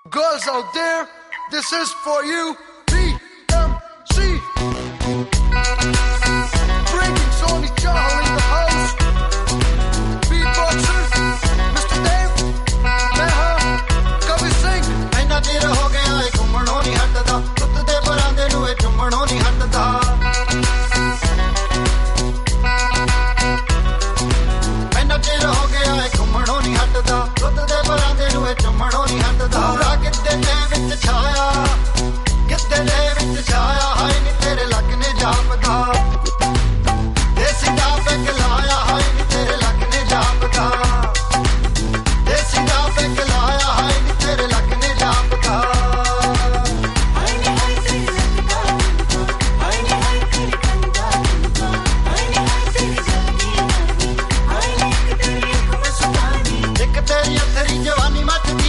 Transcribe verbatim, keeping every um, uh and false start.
Girls out there, this is for you. B M C. Bringing Sony Chahal in the house. Beatboxer, Mister Dave. मैं हाँ कभी सिंह. इन्ना चिर हो गया है घुम्मणों नहीं हटदा. पुत्त दे परांदे नूं ए चुम्मणों नहीं हटदा. इन्ना चिर हो गया है घुम्मणों नहीं हटदा. पुत्त दे परांदे नूं ए चुम्मणों नहीं हटदा. पूरा किते दे विच छाया, किते दे विच छाया. हाय नी तेरे लक ने जापदा. देसी दा पैग लाया. हाय नी तेरे लक ने जापदा. देसी दा पैग लाया. हाय नी तेरे लक ने जापदा. एक तेरी अथरी जवानी मचदी.